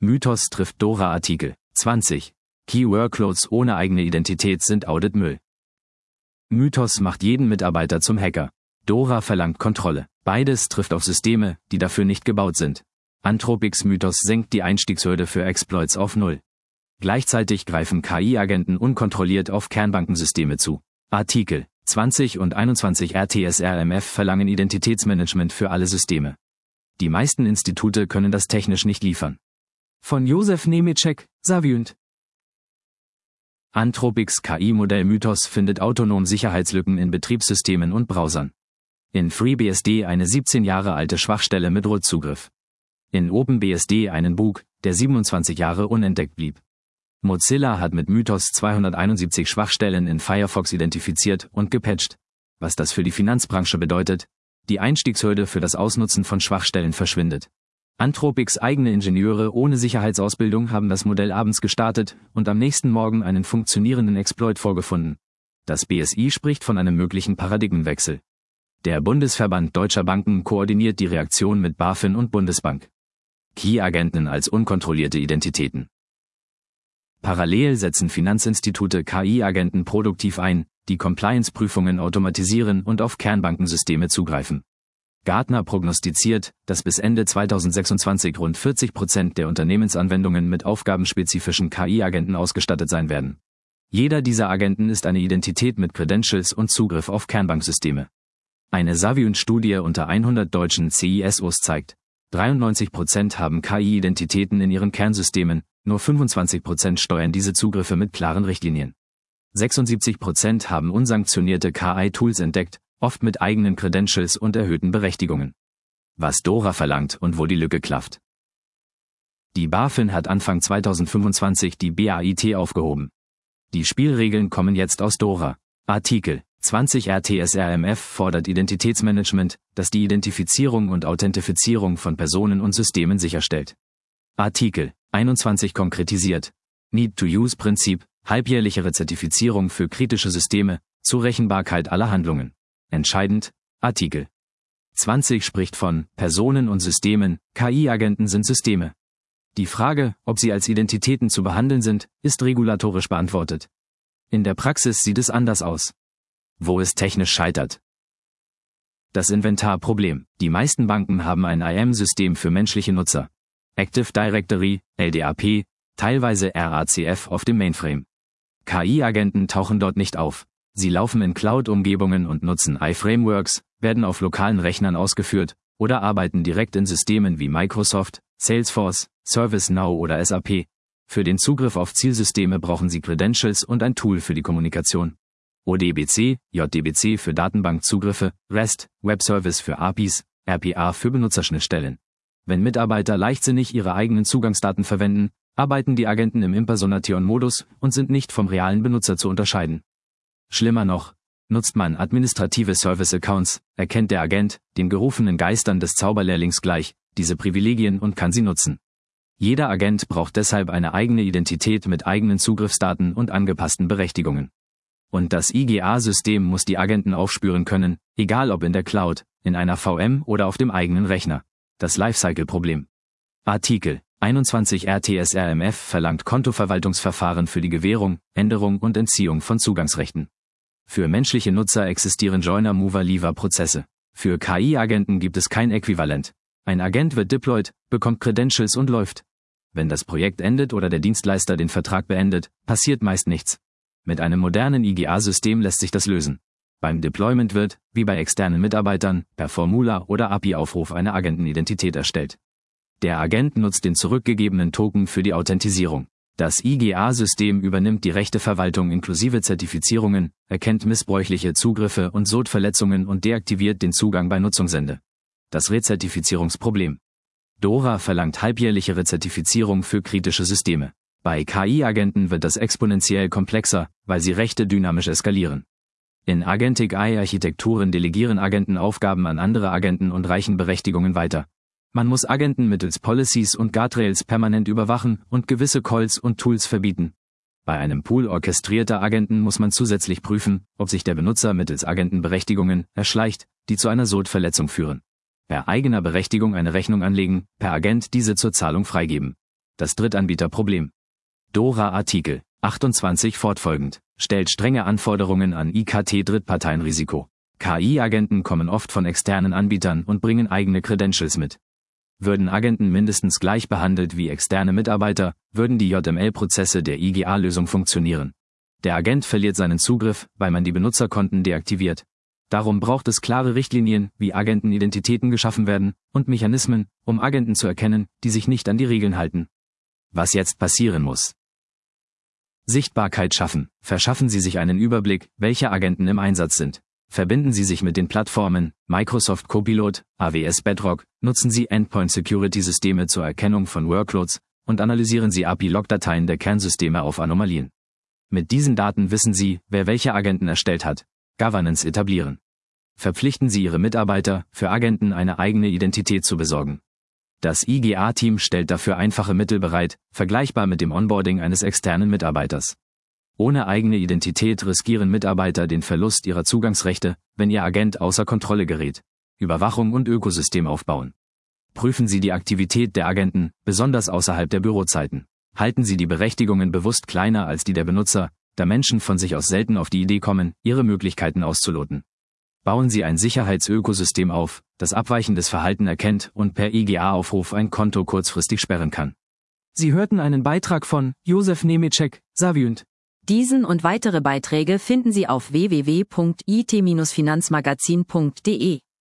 Mythos trifft Dora Artikel 20. Key Workloads ohne eigene Identität sind Auditmüll. Mythos macht jeden Mitarbeiter zum Hacker. Dora verlangt Kontrolle. Beides trifft auf Systeme, die dafür nicht gebaut sind. Anthropics Mythos senkt die Einstiegshürde für Exploits auf 0. Gleichzeitig greifen KI-Agenten unkontrolliert auf Kernbankensysteme zu. Artikel 20 und 21 RTS-RMF verlangen Identitätsmanagement für alle Systeme. Die meisten Institute können das technisch nicht liefern. Von Josef Nemetschek, Savynt. Anthropics KI-Modell Mythos findet autonom Sicherheitslücken in Betriebssystemen und Browsern. In FreeBSD eine 17 Jahre alte Schwachstelle mit Root-Zugriff. In OpenBSD einen Bug, der 27 Jahre unentdeckt blieb. Mozilla hat mit Mythos 271 Schwachstellen in Firefox identifiziert und gepatcht. Was das für die Finanzbranche bedeutet? Die Einstiegshürde für das Ausnutzen von Schwachstellen verschwindet. Anthropics eigene Ingenieure ohne Sicherheitsausbildung haben das Modell abends gestartet und am nächsten Morgen einen funktionierenden Exploit vorgefunden. Das BSI spricht von einem möglichen Paradigmenwechsel. Der Bundesverband Deutscher Banken koordiniert die Reaktion mit BaFin und Bundesbank. Key-Agenten als unkontrollierte Identitäten. Parallel setzen Finanzinstitute KI-Agenten produktiv ein, die Compliance-Prüfungen automatisieren und auf Kernbankensysteme zugreifen. Gartner prognostiziert, dass bis Ende 2026 rund 40% der Unternehmensanwendungen mit aufgabenspezifischen KI-Agenten ausgestattet sein werden. Jeder dieser Agenten ist eine Identität mit Credentials und Zugriff auf Kernbanksysteme. Eine Savynt-Studie unter 100 deutschen CISOs zeigt, 93% haben KI-Identitäten in ihren Kernsystemen, nur 25% steuern diese Zugriffe mit klaren Richtlinien. 76% haben unsanktionierte KI-Tools entdeckt, oft mit eigenen Credentials und erhöhten Berechtigungen. Was Dora verlangt und wo die Lücke klafft. Die BaFin hat Anfang 2025 die BAIT aufgehoben. Die Spielregeln kommen jetzt aus Dora. Artikel 20 RTS-RMF fordert Identitätsmanagement, das die Identifizierung und Authentifizierung von Personen und Systemen sicherstellt. Artikel 21 konkretisiert. Need-to-Use-Prinzip, halbjährliche Rezertifizierung für kritische Systeme, Zurechenbarkeit aller Handlungen. Entscheidend, Artikel 20 spricht von Personen und Systemen, KI-Agenten sind Systeme. Die Frage, ob sie als Identitäten zu behandeln sind, ist regulatorisch beantwortet. In der Praxis sieht es anders aus. Wo es technisch scheitert. Das Inventarproblem. Die meisten Banken haben ein IAM-System für menschliche Nutzer. Active Directory, LDAP, teilweise RACF auf dem Mainframe. KI-Agenten tauchen dort nicht auf. Sie laufen in Cloud-Umgebungen und nutzen iFrameworks, werden auf lokalen Rechnern ausgeführt oder arbeiten direkt in Systemen wie Microsoft, Salesforce, ServiceNow oder SAP. Für den Zugriff auf Zielsysteme brauchen sie Credentials und ein Tool für die Kommunikation. ODBC, JDBC für Datenbankzugriffe, REST, Webservice für APIs, RPA für Benutzerschnittstellen. Wenn Mitarbeiter leichtsinnig ihre eigenen Zugangsdaten verwenden, arbeiten die Agenten im Impersonation-Modus und sind nicht vom realen Benutzer zu unterscheiden. Schlimmer noch, nutzt man administrative Service-Accounts, erkennt der Agent, den gerufenen Geistern des Zauberlehrlings gleich, diese Privilegien und kann sie nutzen. Jeder Agent braucht deshalb eine eigene Identität mit eigenen Zugriffsdaten und angepassten Berechtigungen. Und das IGA-System muss die Agenten aufspüren können, egal ob in der Cloud, in einer VM oder auf dem eigenen Rechner. Das Lifecycle-Problem. Artikel 21 RTS-RMF verlangt Kontoverwaltungsverfahren für die Gewährung, Änderung und Entziehung von Zugangsrechten. Für menschliche Nutzer existieren Joiner-Mover-Leaver-Prozesse. Für KI-Agenten gibt es kein Äquivalent. Ein Agent wird deployed, bekommt Credentials und läuft. Wenn das Projekt endet oder der Dienstleister den Vertrag beendet, passiert meist nichts. Mit einem modernen IGA-System lässt sich das lösen. Beim Deployment wird, wie bei externen Mitarbeitern, per Formular oder API-Aufruf eine Agentenidentität erstellt. Der Agent nutzt den zurückgegebenen Token für die Authentisierung. Das IGA-System übernimmt die Rechteverwaltung inklusive Zertifizierungen, erkennt missbräuchliche Zugriffe und SOD-Verletzungen und deaktiviert den Zugang bei Nutzungsende. Das Rezertifizierungsproblem. Dora verlangt halbjährliche Rezertifizierung für kritische Systeme. Bei KI-Agenten wird das exponentiell komplexer, weil sie Rechte dynamisch eskalieren. In Agentic AI-Architekturen delegieren Agenten Aufgaben an andere Agenten und reichen Berechtigungen weiter. Man muss Agenten mittels Policies und Guardrails permanent überwachen und gewisse Calls und Tools verbieten. Bei einem Pool orchestrierter Agenten muss man zusätzlich prüfen, ob sich der Benutzer mittels Agentenberechtigungen erschleicht, die zu einer SOD-Verletzung führen. Per eigener Berechtigung eine Rechnung anlegen, per Agent diese zur Zahlung freigeben. das Drittanbieterproblem. Dora Artikel 28 fortfolgend stellt strenge Anforderungen an IKT-Drittparteienrisiko. KI-Agenten kommen oft von externen Anbietern und bringen eigene Credentials mit. Würden Agenten mindestens gleich behandelt wie externe Mitarbeiter, würden die JML-Prozesse der IGA-Lösung funktionieren. Der Agent verliert seinen Zugriff, weil man die Benutzerkonten deaktiviert. Darum braucht es klare Richtlinien, wie Agentenidentitäten geschaffen werden, und Mechanismen, um Agenten zu erkennen, die sich nicht an die Regeln halten. Was jetzt passieren muss. Sichtbarkeit schaffen. Verschaffen Sie sich einen Überblick, welche Agenten im Einsatz sind. Verbinden Sie sich mit den Plattformen Microsoft Copilot, AWS Bedrock, nutzen Sie Endpoint-Security-Systeme zur Erkennung von Workloads und analysieren Sie API-Log-Dateien der Kernsysteme auf Anomalien. Mit diesen Daten wissen Sie, wer welche Agenten erstellt hat. Governance etablieren. Verpflichten Sie Ihre Mitarbeiter, für Agenten eine eigene Identität zu besorgen. Das IGA-Team stellt dafür einfache Mittel bereit, vergleichbar mit dem Onboarding eines externen Mitarbeiters. Ohne eigene Identität riskieren Mitarbeiter den Verlust ihrer Zugangsrechte, wenn ihr Agent außer Kontrolle gerät. Überwachung und Ökosystem aufbauen. Prüfen Sie die Aktivität der Agenten, besonders außerhalb der Bürozeiten. Halten Sie die Berechtigungen bewusst kleiner als die der Benutzer, da Menschen von sich aus selten auf die Idee kommen, ihre Möglichkeiten auszuloten. Bauen Sie ein Sicherheitsökosystem auf, das abweichendes Verhalten erkennt und per IGA-Aufruf ein Konto kurzfristig sperren kann. Sie hörten einen Beitrag von Josef Nemetschek, Savynt. Diesen und weitere Beiträge finden Sie auf www.it-finanzmagazin.de.